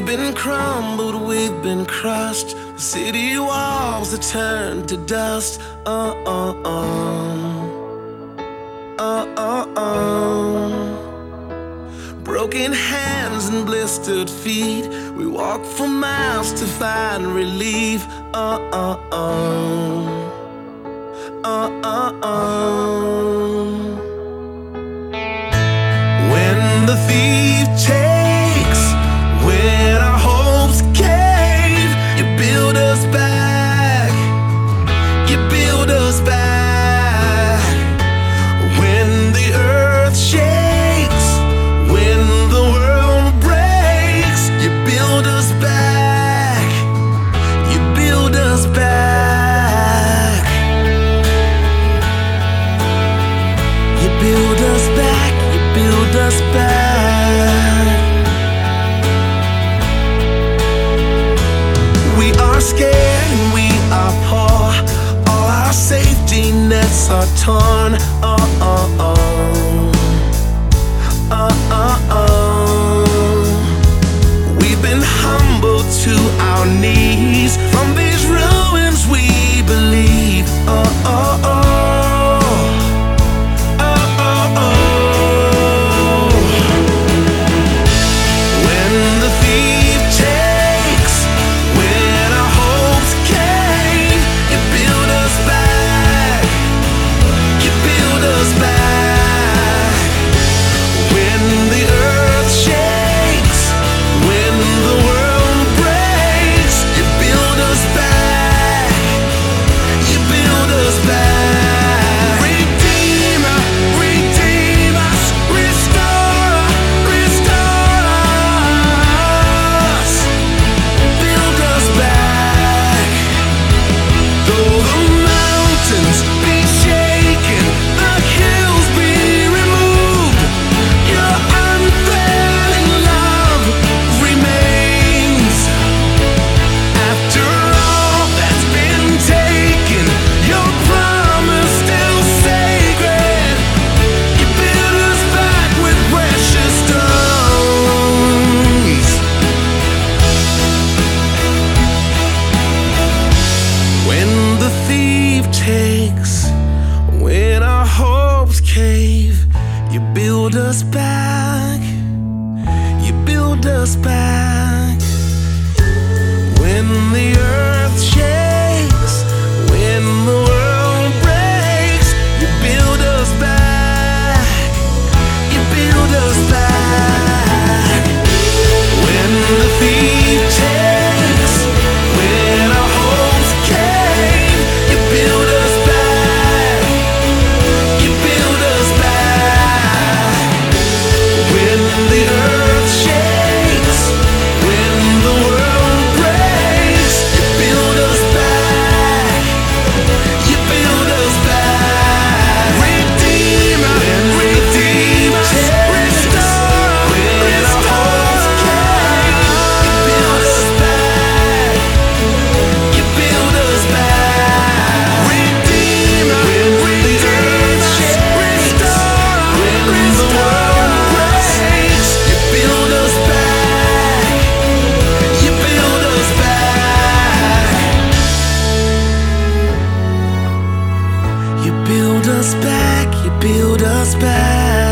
been crumbled, we've been crushed. The city walls are turned to dust. Broken hands and blistered feet, we walk for miles to find relief. When the thief takes, when our hopes cave, you build us back, you build us back. When the earth shakes, when the world breaks, you build us back, you build us back. You build us back, you build us back. We are scared and we are poor, all our safety nets are torn. We've been humbled to our knees, from these ruins we believe. When the thief takes, when our hopes cave, you build us back, you build us back. When the earth shakes, when the world breaks, you build us back, you build us back. Redeemer, redeem us, restore, restore us, build us back. Though the mountains be shaken, the hills be removed, your unfailing love remains. After all that's been taken, your promise still sacred. You build us back with precious stones. When the thief takes, when our hopes cave, you build us back, you build us back. When the earth shakes, when the world breaks, you build us back, you build us back. When the thief takes, when our hopes cave, you build us back, you build us back. When the earth shakes, when the world breaks, you build us back, you build us back. Redeemer, redeem us, restore, when our hopes cave, you build us back, you build us back. Redeemer, when the earth shakes, restore, when the world breaks, you build us back, you build us back. You build us back, you build us back.